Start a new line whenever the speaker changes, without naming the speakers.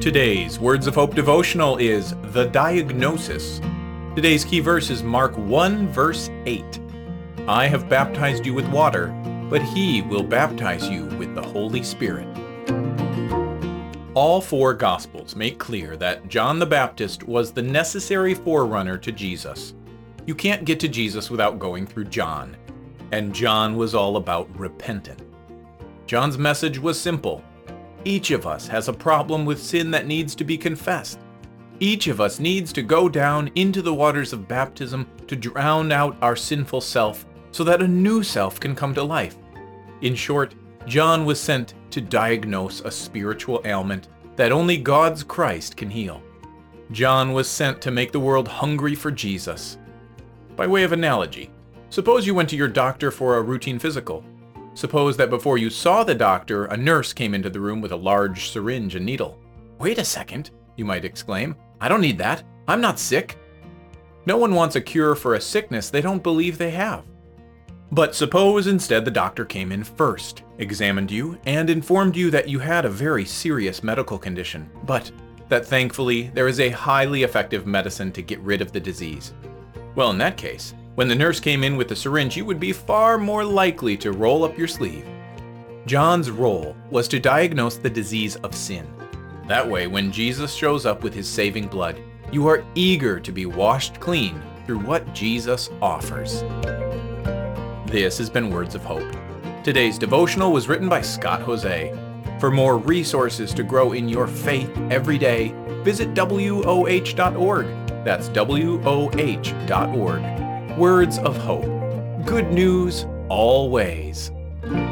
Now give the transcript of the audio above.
Today's Words of Hope devotional is The Diagnosis. Today's key verse is Mark 1, verse 8. I have baptized you with water, but he will baptize you with the Holy Spirit. All four Gospels make clear that John the Baptist was the necessary forerunner to Jesus. You can't get to Jesus without going through John, and John was all about repentance. John's message was simple. Each of us has a problem with sin that needs to be confessed. Each of us needs to go down into the waters of baptism to drown out our sinful self so that a new self can come to life. In short, John was sent to diagnose a spiritual ailment that only God's Christ can heal. John was sent to make the world hungry for Jesus. By way of analogy, suppose you went to your doctor for a routine physical. Suppose that before you saw the doctor, a nurse came into the room with a large syringe and needle. Wait a second, you might exclaim. I don't need that. I'm not sick. No one wants a cure for a sickness they don't believe they have. But suppose instead the doctor came in first, examined you, and informed you that you had a very serious medical condition, but that thankfully there is a highly effective medicine to get rid of the disease. Well, in that case, when the nurse came in with the syringe, you would be far more likely to roll up your sleeve. John's role was to diagnose the disease of sin. That way, when Jesus shows up with his saving blood, you are eager to be washed clean through what Jesus offers. This has been Words of Hope. Today's devotional was written by Scott Jose. For more resources to grow in your faith every day, visit WOH.org. That's WOH.org. Words of Hope. Good news always.